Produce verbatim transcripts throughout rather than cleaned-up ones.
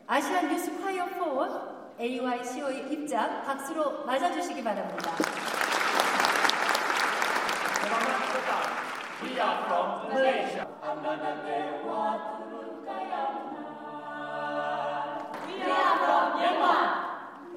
아시안 뉴스 콰이어 포 에이와이씨오의 입장 박수로 맞아주시기 바랍니다. We are from Malaysia. We are from Myanmar.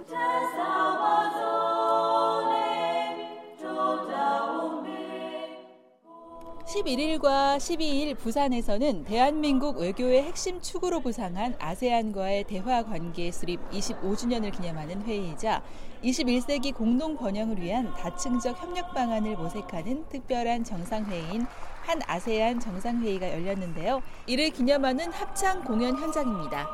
십일일과 십이일 부산에서는 대한민국 외교의 핵심 축으로 부상한 아세안과의 대화 관계 수립 이십오주년을 기념하는 회의이자 이십일 세기 공동 번영을 위한 다층적 협력 방안을 모색하는 특별한 정상회의인 한 아세안 정상회의가 열렸는데요. 이를 기념하는 합창 공연 현장입니다.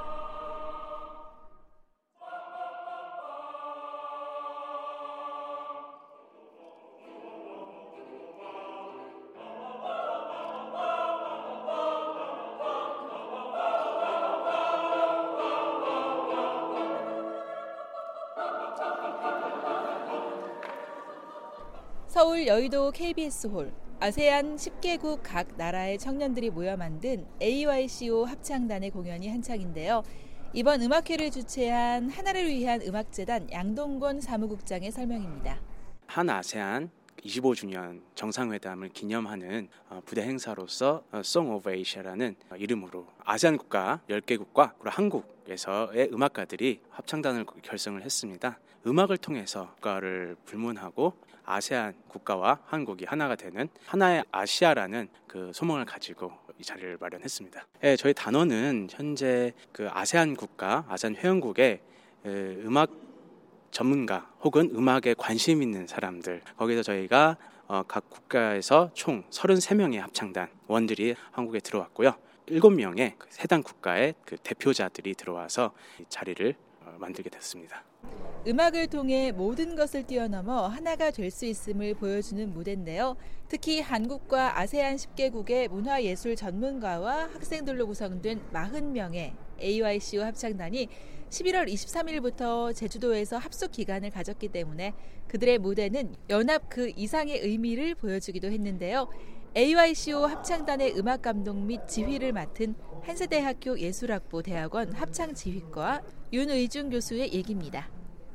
서울 여의도 케이비에스홀, 아세안 십 개국 각 나라의 청년들이 모여 만든 에이와이씨오 합창단의 공연이 한창인데요. 이번 음악회를 주최한 하나를 위한 음악재단 양동건 사무국장의 설명입니다. 한 아세안 이십오주년 정상회담을 기념하는 부대 행사로서 Song of Asia라는 이름으로 아세안 국가 열 개국과 한국에서의 음악가들이 합창단을 결성을 했습니다. 음악을 통해서 국가를 불문하고 아세안 국가와 한국이 하나가 되는 하나의 아시아라는 그 소망을 가지고 이 자리를 마련했습니다. 예, 저희 단원은 현재 그 아세안 국가, 아세안 회원국의 음악 전문가 혹은 음악에 관심 있는 사람들, 거기서 저희가 어, 각 국가에서 총 서른세 명의 합창단원들이 한국에 들어왔고요. 일곱 명의 그 해당 국가의 그 대표자들이 들어와서 이 자리를 어, 만들게 됐습니다. 음악을 통해 모든 것을 뛰어넘어 하나가 될 수 있음을 보여주는 무대인데요. 특히 한국과 아세안 십 개국의 문화예술 전문가와 학생들로 구성된 사십 명의 에이와이씨오 합창단이 십일월 이십삼일부터 제주도에서 합숙 기간을 가졌기 때문에 그들의 무대는 연합 그 이상의 의미를 보여주기도 했는데요. 에이와이씨오 합창단의 음악 감독 및 지휘를 맡은 한세대학교 예술학부 대학원 합창지휘과 윤의중 교수의 얘기입니다.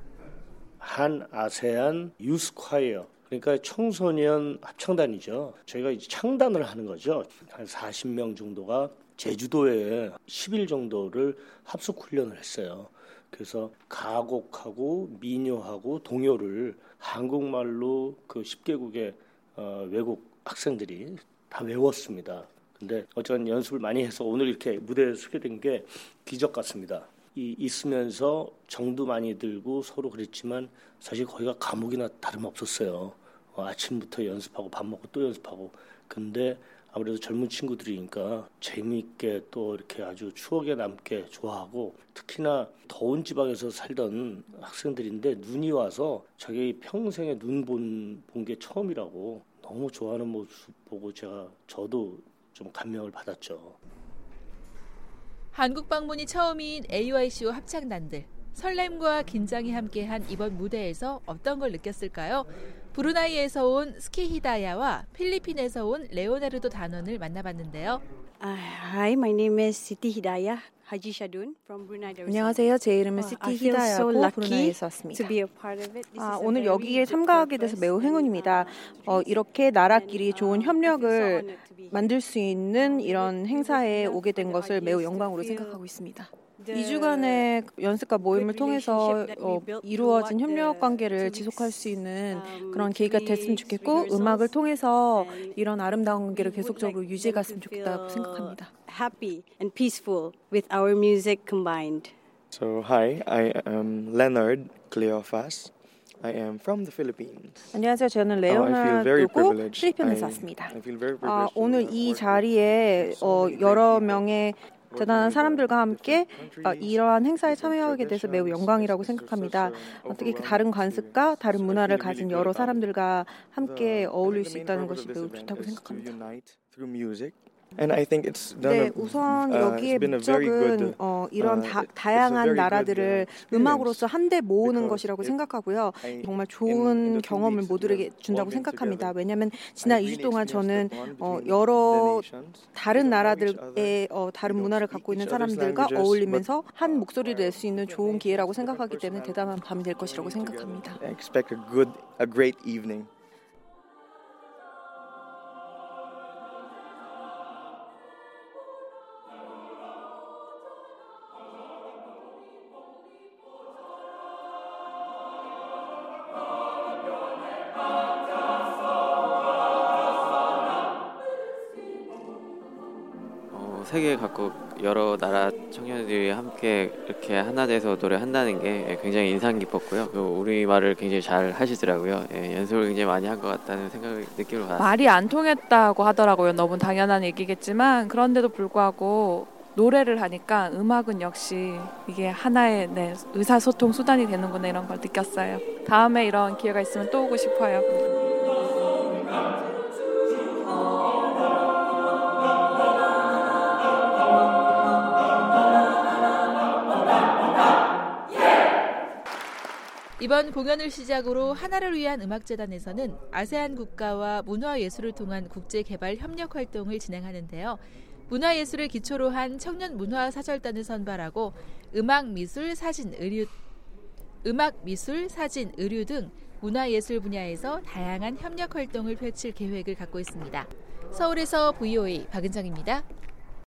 한 아세안 유스 콰이어, 그러니까 청소년 합창단이죠. 저희가 이제 창단을 하는 거죠. 한 사십 명 정도가 제주도에 십 일 정도를 합숙 훈련을 했어요. 그래서 가곡하고 민요하고 동요를 한국말로 그 십 개국의 어, 외국 학생들이 다 외웠습니다. 근데 어쨌든 연습을 많이 해서 오늘 이렇게 무대에 서게 된 게 기적 같습니다. 이 있으면서 정도 많이 들고 서로 그랬지만 사실 거기가 감옥이나 다름없었어요. 어, 아침부터 연습하고 밥 먹고 또 연습하고. 근데 아무래도 젊은 친구들이니까 재미있게 또 이렇게 아주 추억에 남게 좋아하고, 특히나 더운 지방에서 살던 학생들인데 눈이 와서 자기 평생에 눈 본 본 게 처음이라고 너무 좋아하는 모습 보고 제가 저도 좀 감명을 받았죠. 한국 방문이 처음인 에이와이씨오 합창단들. 설렘과 긴장이 함께한 이번 무대에서 어떤 걸 느꼈을까요? 브루나이에서 온 스키 히다야와 필리핀에서 온 레오나르도 단원을 만나봤는데요. Uh, hi, my name is Siti Hidayah Haji Shadun from Brunei Darussalam. 안녕하세요. 제 이름은 시티 I feel so 히다야고 lucky 브루나이에서 왔습니다. to be a part of it. This 아, is a 오늘 very 여기에 good 참가하게 돼서 purpose 매우 and, 행운입니다. uh, 어, 이렇게 나라끼리 좋은 협력을 만들 수 있는 이런 행사에 오게 된 것을 매우 영광으로 생각하고 있습니다. 이 주간의 연습과 모임을 통해서 어, 이루어진 협력 관계를 지속할 수 있는 그런 계기가 됐으면 좋겠고, 음악을 통해서 이런 아름다운 관계를 계속적으로 유지해 갔으면 좋겠다고 생각합니다. Happy and peaceful with our music combined. So hi, I am Leonard Cleofas. I am from the Philippines. 안녕하세요. 저는 Oh, I feel very 레오나르도고 privileged. 필리핀에서 I- 왔습니다. I feel very 아, privileged to 오늘 work 이 with 자리에 so 어, many great 여러 people. 명의 대단한 사람들과 함께 어, 이러한 행사에 참여하게 돼서 매우 영광이라고 생각합니다. 어떻게 그 다른 관습과 다른 문화를 가진 여러 사람들과 함께 어울릴 수 있다는 것이 매우 좋다고 생각합니다. Unite through music And I think it's done 네, a, 우선 uh, 여기에 it's been a very good, 목적은 어, 이런 uh, 다, it's a 다양한 very good, 나라들을 uh, 음악으로서 한데 모으는 because 것이라고 it- 생각하고요. I- 정말 in- in 좋은 the two 경험을 weeks that 모두에게 we have 준다고 all been 생각합니다. together, 왜냐하면 I 지난 really 이 주 동안 experienced 저는 the bond 어, between 여러 the nations. 다른 We don't know each other. 나라들의 어, 다른 We don't 문화를 speak 갖고 있는 each other's 사람들과 languages, 어울리면서 but 한 목소리를 낼 수 있는 좋은 기회라고 생각하기 때문에 대담한 밤이 될 것이라고 생각합니다. I expect a good, a great evening. 어, 세계 각국 여러 나라 청년들이 함께 이렇게 하나 돼서 노래한다는 게 굉장히 인상 깊었고요. 그리고 우리말을 굉장히 잘 하시더라고요. 예, 연습을 굉장히 많이 한 것 같다는 생각을 느낌을 받았어요. 말이 안 통했다고 하더라고요. 너무 당연한 얘기겠지만 그런데도 불구하고 노래를 하니까 음악은 역시 이게 하나의 네, 의사소통 수단이 되는구나 이런 걸 느꼈어요. 다음에 이런 기회가 있으면 또 오고 싶어요. 이번 공연을 시작으로 하나를 위한 음악재단에서는 아세안 국가와 문화예술을 통한 국제개발 협력 활동을 진행하는데요. 문화예술을 기초로 한 청년 문화사절단을 선발하고 음악, 미술, 사진, 의류, 음악, 미술, 사진, 의류 등 문화예술 분야에서 다양한 협력 활동을 펼칠 계획을 갖고 있습니다. 서울에서 브이오에이 박은정입니다.